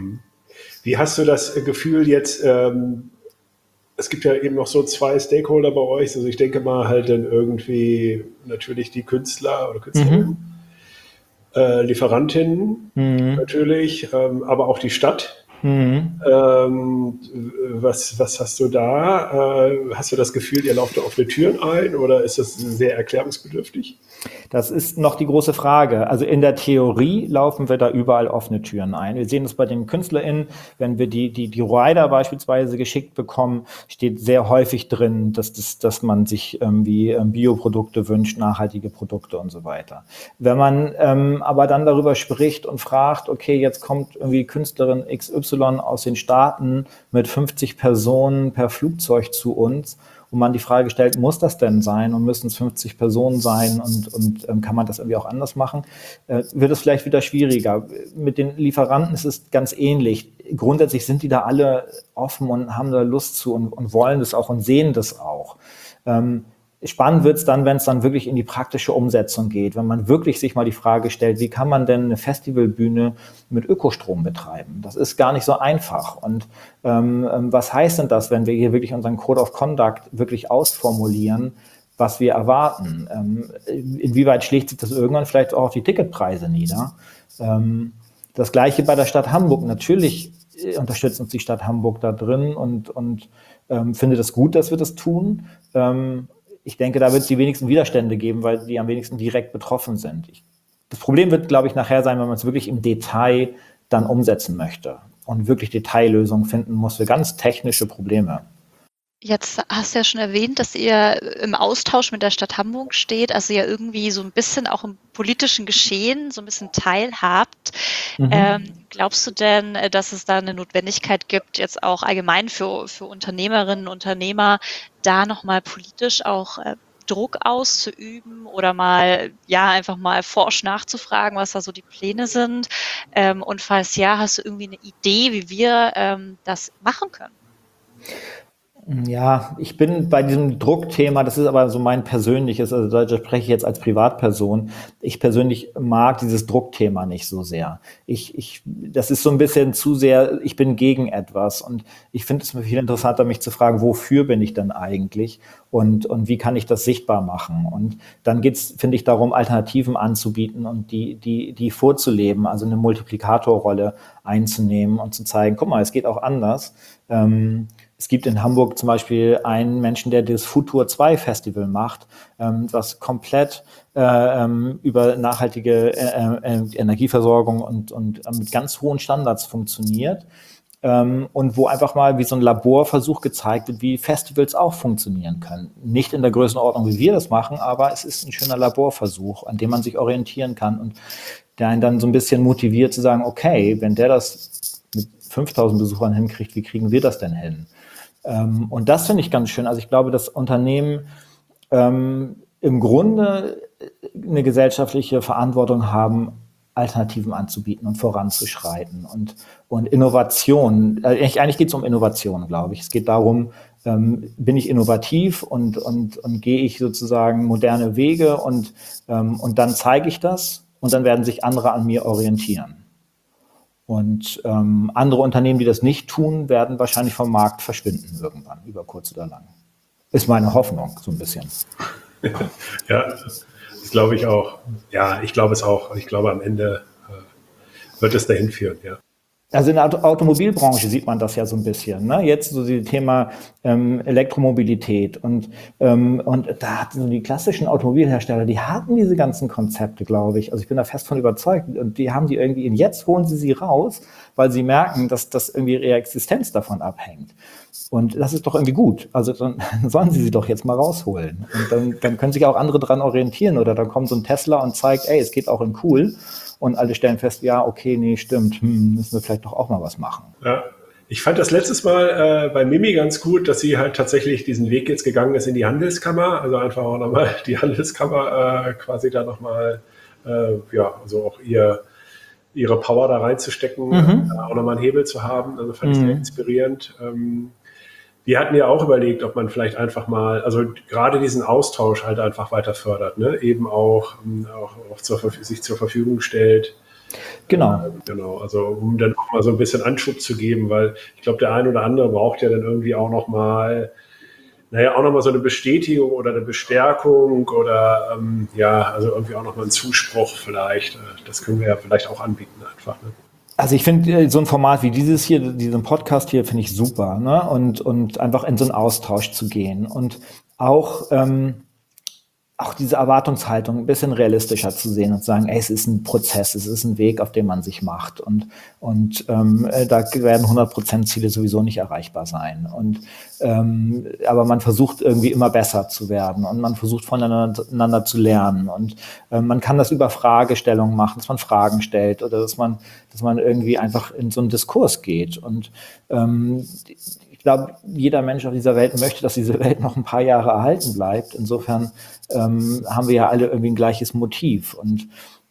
B: Wie hast du das Gefühl jetzt, ähm es gibt ja eben noch so zwei Stakeholder bei euch. Also ich denke mal halt dann irgendwie natürlich die Künstler oder Künstlerinnen,
C: Mhm.
B: äh, Lieferantinnen
C: Mhm.
B: natürlich, ähm, aber auch die Stadt.
C: Mhm.
B: Ähm, was, was hast du da? Äh, hast du das Gefühl, ihr lauft da offene Türen ein oder ist das sehr erklärungsbedürftig?
C: Das ist noch die große Frage. Also in der Theorie laufen wir da überall offene Türen ein. Wir sehen das bei den KünstlerInnen, wenn wir die, die, die Rider beispielsweise geschickt bekommen, steht sehr häufig drin, dass, das, dass man sich irgendwie ähm, Bioprodukte wünscht, nachhaltige Produkte und so weiter. Wenn man ähm, aber dann darüber spricht und fragt, okay, jetzt kommt irgendwie Künstlerin X Y aus den Staaten mit fünfzig Personen per Flugzeug zu uns, wo man die Frage stellt, muss das denn sein und müssen es fünfzig Personen sein und, und ähm, kann man das irgendwie auch anders machen, äh, wird es vielleicht wieder schwieriger. Mit den Lieferanten ist es ganz ähnlich. Grundsätzlich sind die da alle offen und haben da Lust zu und, und wollen das auch und sehen das auch. Ähm, Spannend wird es dann, wenn es dann wirklich in die praktische Umsetzung geht, wenn man wirklich sich mal die Frage stellt, wie kann man denn eine Festivalbühne mit Ökostrom betreiben? Das ist gar nicht so einfach. Und ähm, was heißt denn das, wenn wir hier wirklich unseren Code of Conduct wirklich ausformulieren, was wir erwarten? Ähm, inwieweit schlägt sich das irgendwann vielleicht auch auf die Ticketpreise nieder? Ähm, das Gleiche bei der Stadt Hamburg. Natürlich unterstützt uns die Stadt Hamburg da drin und, und ähm, findet es gut, dass wir das tun. Ähm, Ich denke, da wird es die wenigsten Widerstände geben, weil die am wenigsten direkt betroffen sind. Ich, das Problem wird, glaube ich, nachher sein, wenn man es wirklich im Detail dann umsetzen möchte und wirklich Detaillösungen finden muss für ganz technische Probleme.
A: Jetzt hast du ja schon erwähnt, dass ihr im Austausch mit der Stadt Hamburg steht, also ja irgendwie so ein bisschen auch im politischen Geschehen so ein bisschen teilhabt.
C: Mhm.
A: Ähm, glaubst du denn, äh, dass es da eine Notwendigkeit gibt, jetzt auch allgemein für, für Unternehmerinnen und Unternehmer, da nochmal politisch auch äh, Druck auszuüben oder mal, ja, einfach mal forsch nachzufragen, was da so die Pläne sind? Ähm, und falls ja, hast du irgendwie eine Idee, wie wir ähm, das machen können?
C: Ja, ich bin bei diesem Druckthema, das ist aber so mein persönliches, also da spreche ich jetzt als Privatperson. Ich persönlich mag dieses Druckthema nicht so sehr. Ich, ich, das ist so ein bisschen zu sehr, ich bin gegen etwas und ich finde es viel interessanter, mich zu fragen, wofür bin ich denn eigentlich und, und wie kann ich das sichtbar machen? Und dann geht's, finde ich, darum, Alternativen anzubieten und die, die, die vorzuleben, also eine Multiplikatorrolle einzunehmen und zu zeigen, guck mal, es geht auch anders. Ähm, es gibt in Hamburg zum Beispiel einen Menschen, der das Futur zwei Festival macht, ähm, was komplett äh, ähm, über nachhaltige äh, äh, Energieversorgung und, und äh, mit ganz hohen Standards funktioniert. Ähm, und wo einfach mal wie so ein Laborversuch gezeigt wird, wie Festivals auch funktionieren können. Nicht in der Größenordnung, wie wir das machen, aber es ist ein schöner Laborversuch, an dem man sich orientieren kann und der einen dann so ein bisschen motiviert zu sagen, okay, wenn der das mit fünftausend Besuchern hinkriegt, wie kriegen wir das denn hin? Ähm, und das finde ich ganz schön. Also ich glaube, dass Unternehmen ähm, im Grunde eine gesellschaftliche Verantwortung haben, Alternativen anzubieten und voranzuschreiten und, und Innovation. Eigentlich, eigentlich geht es um Innovation, glaube ich. Es geht darum, ähm, bin ich innovativ und, und, und gehe ich sozusagen moderne Wege und, ähm, und dann zeige ich das und dann werden sich andere an mir orientieren. Und ähm, andere Unternehmen, die das nicht tun, werden wahrscheinlich vom Markt verschwinden irgendwann, über kurz oder lang. Ist meine Hoffnung, so ein bisschen.
B: Ja, das glaube ich auch. Ja, ich glaube es auch. Ich glaube, am Ende äh, wird es dahin führen, ja.
C: Also in der Auto- Automobilbranche sieht man das ja so ein bisschen. Ne? Jetzt so das Thema ähm, Elektromobilität und, ähm, und da hatten so die klassischen Automobilhersteller, die hatten diese ganzen Konzepte, glaube ich. Also ich bin da fest von überzeugt und die haben die irgendwie, und jetzt holen sie sie raus, weil sie merken, dass das irgendwie ihre Existenz davon abhängt. Und das ist doch irgendwie gut. Also dann sollen sie sie doch jetzt mal rausholen. Und dann, dann können sich auch andere dran orientieren. Oder dann kommt so ein Tesla und zeigt, ey, es geht auch in cool. Und alle stellen fest, ja, okay, nee, stimmt, hm, müssen wir vielleicht doch auch mal was machen.
B: Ja. Ich fand das letztes Mal äh, bei Mimi ganz gut, dass sie halt tatsächlich diesen Weg jetzt gegangen ist in die Handelskammer. Also einfach auch nochmal die Handelskammer äh, quasi da nochmal, äh, ja, also auch ihr, ihre Power da reinzustecken, mhm. äh, auch nochmal einen Hebel zu haben. Also fand ich mhm. sehr inspirierend. Ähm, Wir hatten ja auch überlegt, ob man vielleicht einfach mal, also gerade diesen Austausch halt einfach weiter fördert, ne? Eben auch, auch, auch zur, sich zur Verfügung stellt.
C: Genau.
B: Äh, genau, also um dann auch mal so ein bisschen Anschub zu geben, weil ich glaube, der ein oder andere braucht ja dann irgendwie auch noch mal, naja, auch noch mal so eine Bestätigung oder eine Bestärkung oder ähm, ja, also irgendwie auch noch mal einen Zuspruch vielleicht. Das können wir ja vielleicht auch anbieten einfach, ne?
C: Also ich finde so ein Format wie dieses hier, diesen Podcast hier, finde ich super, ne? Und und einfach in so einen Austausch zu gehen und auch ähm, auch diese Erwartungshaltung ein bisschen realistischer zu sehen und zu sagen, ey, es ist ein Prozess, es ist ein Weg, auf den man sich macht und und ähm, da werden hundert Prozent Ziele sowieso nicht erreichbar sein und ähm, aber man versucht irgendwie immer besser zu werden und man versucht voneinander zu lernen und äh, man kann das über Fragestellungen machen, dass man Fragen stellt oder dass man dass man irgendwie einfach in so einen Diskurs geht und ähm, ich glaube, jeder Mensch auf dieser Welt möchte, dass diese Welt noch ein paar Jahre erhalten bleibt. Insofern ähm, haben wir ja alle irgendwie ein gleiches Motiv. Und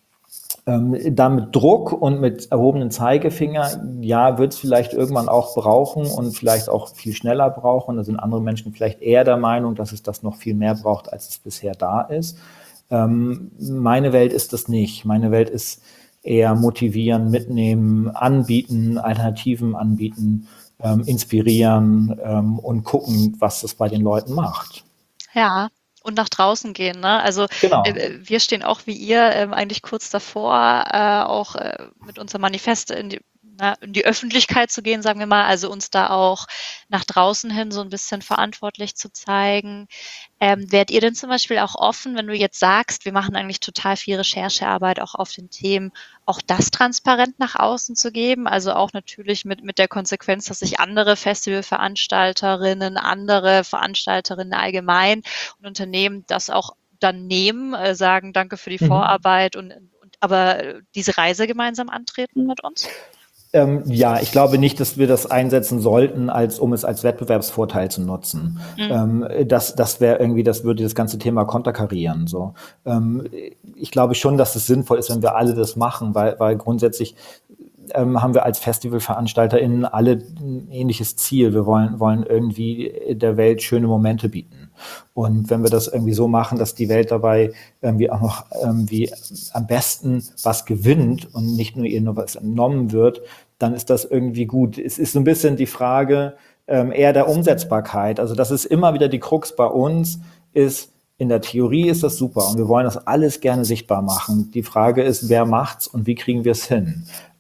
C: ähm, da mit Druck und mit erhobenen Zeigefinger, ja, wird es vielleicht irgendwann auch brauchen und vielleicht auch viel schneller brauchen. Da sind andere Menschen vielleicht eher der Meinung, dass es das noch viel mehr braucht, als es bisher da ist. Ähm, meine Welt ist das nicht. Meine Welt ist eher motivieren, mitnehmen, anbieten, Alternativen anbieten, Ähm, inspirieren ähm, und gucken, was das bei den Leuten macht.
A: Ja, und nach draußen gehen, ne? Also
C: genau.
A: äh, wir stehen auch wie ihr äh, eigentlich kurz davor, äh, auch äh, mit unserem Manifest in die, na, in die Öffentlichkeit zu gehen, sagen wir mal, also uns da auch nach draußen hin so ein bisschen verantwortlich zu zeigen. Ähm, wärt ihr denn zum Beispiel auch offen, wenn du jetzt sagst, wir machen eigentlich total viel Recherchearbeit auch auf den Themen, auch das transparent nach außen zu geben? Also auch natürlich mit, mit der Konsequenz, dass sich andere Festivalveranstalterinnen, andere Veranstalterinnen allgemein und Unternehmen das auch dann nehmen, äh, sagen, danke für die mhm. Vorarbeit und, und aber diese Reise gemeinsam antreten mit uns?
C: Ähm, ja, ich glaube nicht, dass wir das einsetzen sollten, als um es als Wettbewerbsvorteil zu nutzen. Mhm. Ähm, das das wäre irgendwie, das würde das ganze Thema konterkarieren. So, ähm, ich glaube schon, dass es sinnvoll ist, wenn wir alle das machen, weil weil grundsätzlich ähm, haben wir als FestivalveranstalterInnen alle ein ähnliches Ziel. Wir wollen wollen irgendwie der Welt schöne Momente bieten. Und wenn wir das irgendwie so machen, dass die Welt dabei irgendwie auch noch irgendwie am besten was gewinnt und nicht nur ihr nur was entnommen wird, dann ist das irgendwie gut. Es ist so ein bisschen die Frage ähm, eher der Umsetzbarkeit. Also das ist immer wieder die Krux bei uns, ist, in der Theorie ist das super und wir wollen das alles gerne sichtbar machen. Die Frage ist, wer macht's und wie kriegen wir es hin?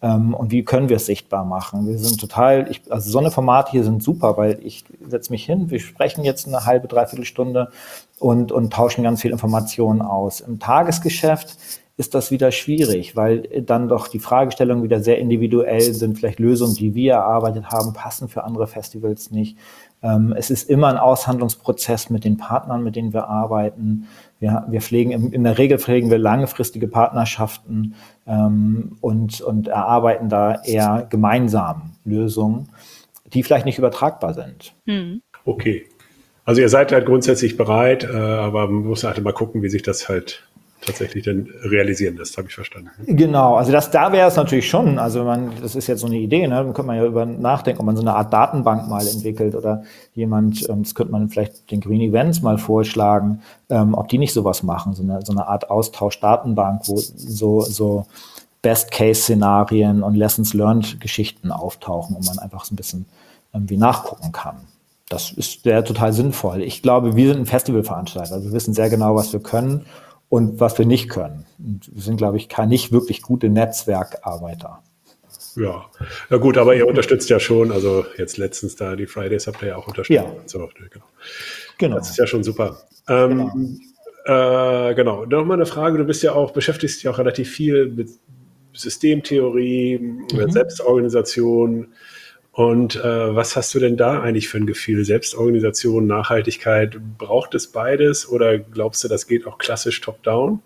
C: Ähm, und wie können wir es sichtbar machen? Wir sind total, ich, also so eine Formate hier sind super, weil ich setze mich hin, wir sprechen jetzt eine halbe, dreiviertel Stunde und, und tauschen ganz viel Informationen aus. Im Tagesgeschäft ist das wieder schwierig, weil dann doch die Fragestellungen wieder sehr individuell sind. Vielleicht Lösungen, die wir erarbeitet haben, passen für andere Festivals nicht. Ähm, es ist immer ein Aushandlungsprozess mit den Partnern, mit denen wir arbeiten. Wir, wir pflegen, in der Regel pflegen wir langfristige Partnerschaften ähm, und, und erarbeiten da eher gemeinsam Lösungen, die vielleicht nicht übertragbar sind.
A: Hm.
B: Okay. Also ihr seid halt grundsätzlich bereit, äh, aber man muss halt mal gucken, wie sich das halt tatsächlich dann realisieren lässt, habe ich verstanden.
C: Genau, also das, da wäre es natürlich schon, also man, das ist jetzt so eine Idee, ne? Da könnte man ja über nachdenken, ob man so eine Art Datenbank mal entwickelt oder jemand, ähm, das könnte man vielleicht den Green Events mal vorschlagen, ähm, ob die nicht sowas machen, so eine, so eine Art Austausch-Datenbank, wo so, so Best-Case-Szenarien und Lessons-Learned-Geschichten auftauchen und man einfach so ein bisschen irgendwie nachgucken kann. Das ist sehr total sinnvoll. Ich glaube, wir sind ein Festivalveranstalter, also wir wissen sehr genau, was wir können und was wir nicht können. Und wir sind, glaube ich, keine nicht wirklich gute Netzwerkarbeiter.
B: Ja, na gut, aber ihr unterstützt ja schon, also jetzt letztens da die Fridays habt ihr ja auch unterstützt.
C: Ja.
B: Und so. Genau.
C: Genau.
B: Das ist ja schon super. Ähm, genau. Äh, genau. Nochmal eine Frage, du bist ja auch, beschäftigst dich ja auch relativ viel mit Systemtheorie, mhm. Selbstorganisation. Und äh, was hast du denn da eigentlich für ein Gefühl? Selbstorganisation, Nachhaltigkeit, braucht es beides oder glaubst du, das geht auch klassisch top-down?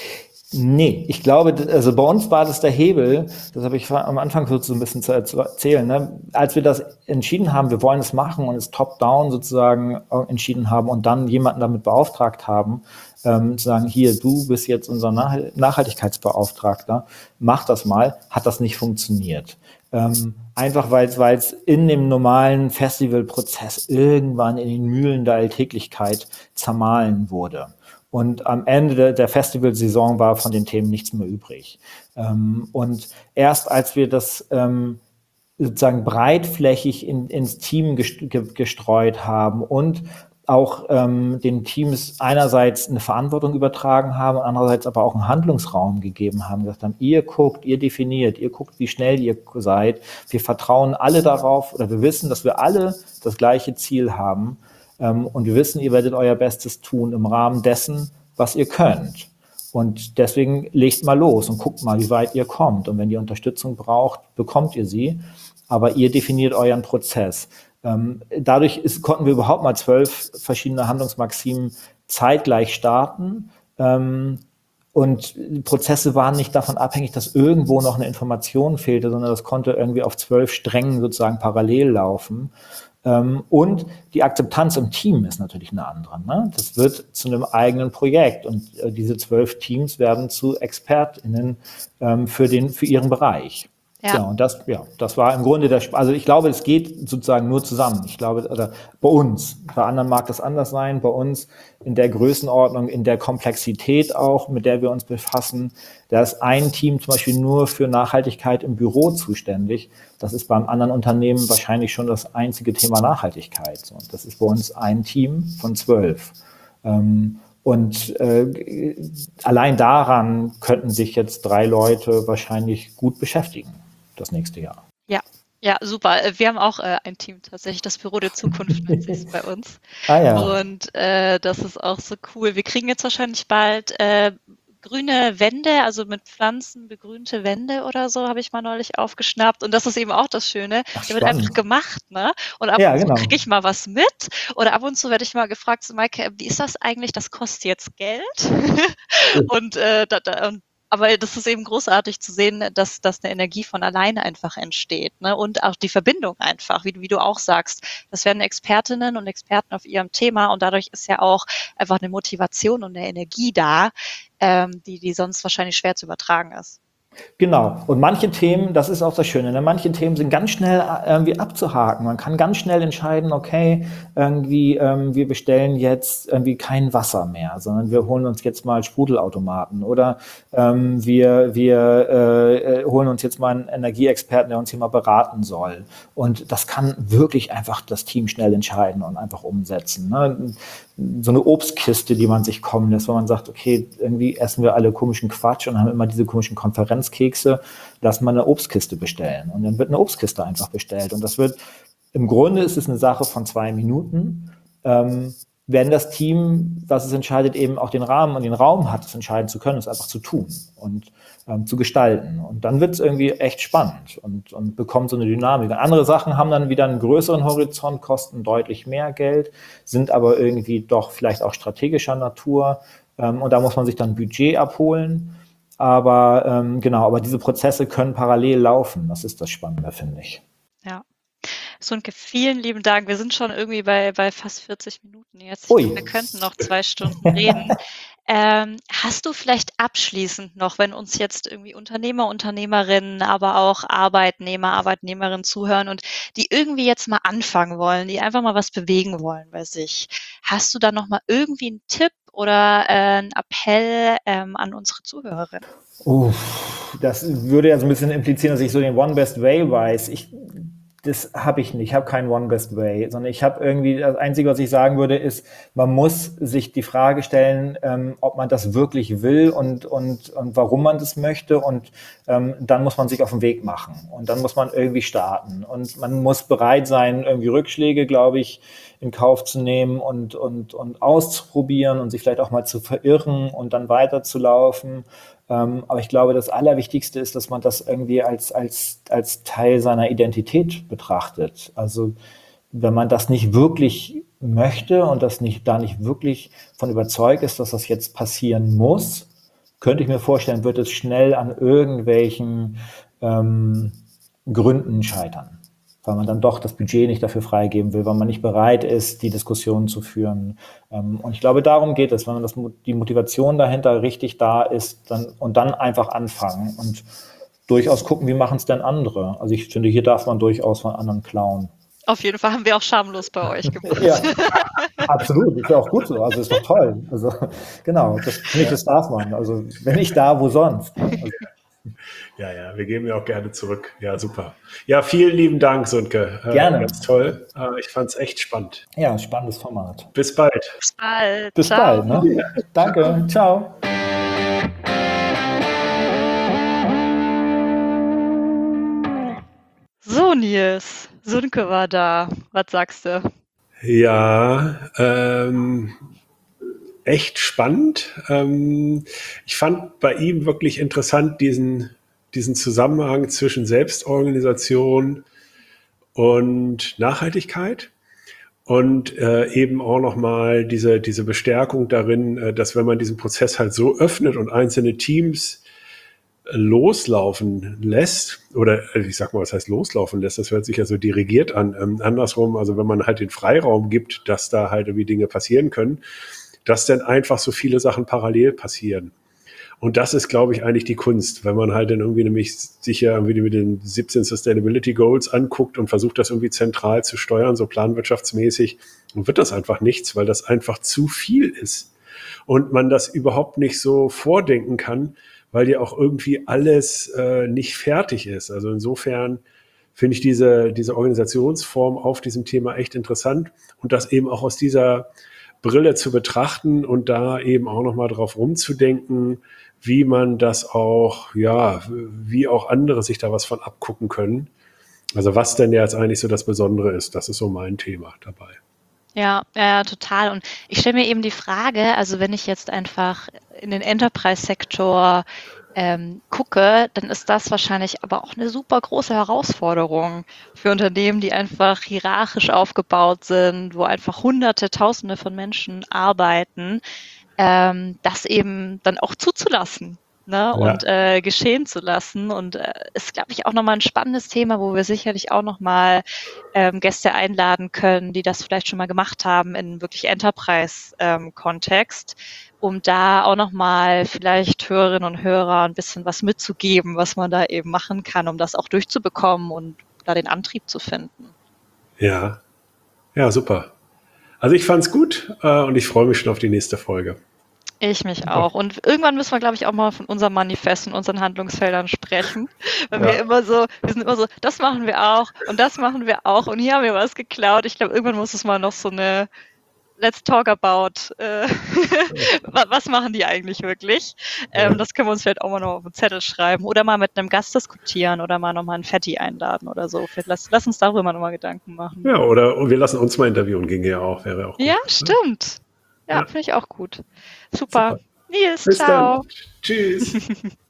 C: Nee, ich glaube, also bei uns war das der Hebel, das habe ich am Anfang so ein bisschen zu erzählen, ne? Als wir das entschieden haben, wir wollen es machen und es top-down sozusagen entschieden haben und dann jemanden damit beauftragt haben, ähm, zu sagen, hier, du bist jetzt unser Nachhaltigkeitsbeauftragter, mach das mal, hat das nicht funktioniert. Ähm, einfach weil es in dem normalen Festivalprozess irgendwann in den Mühlen der Alltäglichkeit zermahlen wurde. Und am Ende der, der Festivalsaison war von den Themen nichts mehr übrig. Ähm, und erst als wir das ähm, sozusagen breitflächig in, ins Team gestreut haben und auch ähm, den Teams einerseits eine Verantwortung übertragen haben, andererseits aber auch einen Handlungsraum gegeben haben, gesagt haben, ihr guckt, ihr definiert, ihr guckt, wie schnell ihr seid. Wir vertrauen alle darauf oder wir wissen, dass wir alle das gleiche Ziel haben ähm, und wir wissen, ihr werdet euer Bestes tun im Rahmen dessen, was ihr könnt. Und deswegen legt mal los und guckt mal, wie weit ihr kommt. Und wenn ihr Unterstützung braucht, bekommt ihr sie, aber ihr definiert euren Prozess. Ähm, dadurch ist, konnten wir überhaupt mal zwölf verschiedene Handlungsmaximen zeitgleich starten. Ähm, und die Prozesse waren nicht davon abhängig, dass irgendwo noch eine Information fehlte, sondern das konnte irgendwie auf zwölf Strängen sozusagen parallel laufen. Ähm, und die Akzeptanz im Team ist natürlich eine andere. Ne? Das wird zu einem eigenen Projekt und äh, diese zwölf Teams werden zu ExpertInnen ähm, für den, für ihren Bereich. Ja. ja, und das, ja, das war im Grunde der, also ich glaube, es geht sozusagen nur zusammen. Ich glaube, oder bei uns, bei anderen mag das anders sein, bei uns in der Größenordnung, in der Komplexität auch, mit der wir uns befassen, da ist ein Team zum Beispiel nur für Nachhaltigkeit im Büro zuständig. Das ist beim anderen Unternehmen wahrscheinlich schon das einzige Thema Nachhaltigkeit. Und das ist bei uns ein Team von zwölf. Ähm, Und äh, allein daran könnten sich jetzt drei Leute wahrscheinlich gut beschäftigen, das nächste Jahr.
A: Ja, ja, super. Wir haben auch äh, ein Team tatsächlich, das Büro der Zukunft ist bei uns.
C: Ah ja.
A: Und äh, das ist auch so cool. Wir kriegen jetzt wahrscheinlich bald äh, grüne Wände, also mit Pflanzen begrünte Wände oder so, habe ich mal neulich aufgeschnappt. Und das ist eben auch das Schöne.
C: Ach,
A: der wird einfach gemacht, ne? Und ab
C: ja,
A: und zu
C: genau.
A: kriege ich mal was mit. Oder ab und zu werde ich mal gefragt, so, Maike, wie ist das eigentlich? Das kostet jetzt Geld. und, äh, da, da, und aber das ist eben großartig zu sehen, dass, dass eine Energie von alleine einfach entsteht, ne? Und auch die Verbindung einfach, wie, wie du auch sagst. Das werden Expertinnen und Experten auf ihrem Thema und dadurch ist ja auch einfach eine Motivation und eine Energie da, ähm, die, die sonst wahrscheinlich schwer zu übertragen ist.
C: Genau. Und manche Themen, das ist auch das Schöne, ne? Manche Themen sind ganz schnell irgendwie abzuhaken. Man kann ganz schnell entscheiden, okay, irgendwie ähm, wir bestellen jetzt irgendwie kein Wasser mehr, sondern wir holen uns jetzt mal Sprudelautomaten oder ähm, wir wir äh, holen uns jetzt mal einen Energieexperten, der uns hier mal beraten soll. Und das kann wirklich einfach das Team schnell entscheiden und einfach umsetzen. Ne? so eine Obstkiste, die man sich kommen lässt, wo man sagt, okay, irgendwie essen wir alle komischen Quatsch und haben immer diese komischen Konferenzkekse, lass mal eine Obstkiste bestellen. Und dann wird eine Obstkiste einfach bestellt. Und das wird, im Grunde ist es eine Sache von zwei Minuten. Ähm, wenn das Team, was es entscheidet, eben auch den Rahmen und den Raum hat, es entscheiden zu können, es einfach zu tun und ähm, zu gestalten. Und dann wird es irgendwie echt spannend und, und bekommt so eine Dynamik. Andere Sachen haben dann wieder einen größeren Horizont, kosten deutlich mehr Geld, sind aber irgendwie doch vielleicht auch strategischer Natur. Ähm, und da muss man sich dann Budget abholen. Aber ähm, genau, aber diese Prozesse können parallel laufen. Das ist das Spannende, finde ich.
A: Ja. Sönke, vielen lieben Dank. Wir sind schon irgendwie bei, bei fast vierzig Minuten jetzt. Ich
C: Ui.
A: glaub, wir könnten noch zwei Stunden reden. Ähm, hast du vielleicht abschließend noch, wenn uns jetzt irgendwie Unternehmer, Unternehmerinnen, aber auch Arbeitnehmer, Arbeitnehmerinnen zuhören und die irgendwie jetzt mal anfangen wollen, die einfach mal was bewegen wollen bei sich, hast du da noch mal irgendwie einen Tipp oder äh, einen Appell ähm, an unsere Zuhörerinnen?
C: Uff, das würde ja so ein bisschen implizieren, dass ich so den One Best Way weiß. Ich Das habe ich nicht. Ich habe keinen One Best Way, sondern ich habe irgendwie, das Einzige, was ich sagen würde, ist, man muss sich die Frage stellen, ähm, ob man das wirklich will und, und, und warum man das möchte. Und ähm, dann muss man sich auf den Weg machen. Und dann muss man irgendwie starten. Und man muss bereit sein, irgendwie Rückschläge, glaube ich, in Kauf zu nehmen und, und, und auszuprobieren und sich vielleicht auch mal zu verirren und dann weiterzulaufen. Ähm, aber ich glaube, das Allerwichtigste ist, dass man das irgendwie als, als, als Teil seiner Identität betrachtet. Also wenn man das nicht wirklich möchte und das nicht, da nicht wirklich von überzeugt ist, dass das jetzt passieren muss, könnte ich mir vorstellen, wird es schnell an irgendwelchen ähm, Gründen scheitern. Weil man dann doch das Budget nicht dafür freigeben will, weil man nicht bereit ist, die Diskussion zu führen. Und ich glaube, darum geht es, wenn man das, die Motivation dahinter richtig da ist, dann, und dann einfach anfangen und durchaus gucken, wie machen es denn andere. Also ich finde, hier darf man durchaus von anderen klauen.
A: Auf jeden Fall haben wir auch schamlos bei euch gemacht.
C: Ja, absolut. Ist ja auch gut so. Also ist doch toll. Also genau, das finde ich, das darf man. Also wenn nicht da, wo sonst? Also,
B: Ja, ja, wir geben ja auch gerne zurück. Ja, super. Ja, vielen lieben Dank, Sönke. Äh,
C: Gerne.
B: Ganz toll. Äh, ich fand es echt spannend.
C: Ja, spannendes Format.
B: Bis bald.
A: Bis bald.
C: Bis
A: Ciao.
C: bald. Ne? Ja. Danke. Ciao.
A: So, Nils, Sönke war da. Was sagst du?
B: Ja, ähm, echt spannend. Ähm, ich fand bei ihm wirklich interessant diesen, diesen Zusammenhang zwischen Selbstorganisation und Nachhaltigkeit und äh, eben auch nochmal diese, diese Bestärkung darin, äh, dass wenn man diesen Prozess halt so öffnet und einzelne Teams loslaufen lässt, oder ich sag mal, was heißt loslaufen lässt, das hört sich ja so dirigiert an. Ähm, andersrum, also wenn man halt den Freiraum gibt, dass da halt irgendwie Dinge passieren können, dass dann einfach so viele Sachen parallel passieren. Und das ist, glaube ich, eigentlich die Kunst, wenn man halt dann irgendwie nämlich sich ja irgendwie mit den siebzehn Sustainability Goals anguckt und versucht, das irgendwie zentral zu steuern, so planwirtschaftsmäßig, dann wird das einfach nichts, weil das einfach zu viel ist. Und man das überhaupt nicht so vordenken kann, weil ja auch irgendwie alles äh, nicht fertig ist. Also insofern finde ich diese, diese Organisationsform auf diesem Thema echt interessant und das eben auch aus dieser Brille zu betrachten und da eben auch nochmal drauf rumzudenken, wie man das auch, ja, wie auch andere sich da was von abgucken können. Also was denn jetzt eigentlich so das Besondere ist, das ist so mein Thema dabei.
A: Ja, ja, total. Und ich stelle mir eben die Frage, also wenn ich jetzt einfach in den Enterprise-Sektor ähm, gucke, dann ist das wahrscheinlich aber auch eine super große Herausforderung für Unternehmen, die einfach hierarchisch aufgebaut sind, wo einfach Hunderte, Tausende von Menschen arbeiten, ähm, das eben dann auch zuzulassen. Ne,
B: Ja.
A: und äh, geschehen zu lassen. Und äh, ist, glaube ich, auch nochmal ein spannendes Thema, wo wir sicherlich auch nochmal ähm, Gäste einladen können, die das vielleicht schon mal gemacht haben in wirklich Enterprise-Kontext, um da auch nochmal vielleicht Hörerinnen und Hörer ein bisschen was mitzugeben, was man da eben machen kann, um das auch durchzubekommen und da den Antrieb zu finden.
B: Ja, ja, super. Also ich fand's gut äh, und ich freue mich schon auf die nächste Folge.
A: Ich mich auch. Und irgendwann müssen wir, glaube ich, auch mal von unserem Manifest und unseren Handlungsfeldern sprechen. Weil
B: Ja.
A: wir immer so, wir sind immer so, das machen wir auch und das machen wir auch und hier haben wir was geklaut. Ich glaube, irgendwann muss es mal noch so eine let's talk about, äh, was machen die eigentlich wirklich? Ähm, das können wir uns vielleicht auch mal noch auf den Zettel schreiben oder mal mit einem Gast diskutieren oder mal nochmal einen Fetti einladen oder so. Vielleicht lass, lass uns darüber nochmal Gedanken machen.
B: Ja, oder wir lassen uns mal interviewen, ginge ja auch, wäre auch gut.
A: Ja, stimmt. Ja,
B: Ja.
A: finde ich auch gut. Super.
B: Super.
A: Nils,
B: Bis
A: ciao.
B: dann. Tschüss.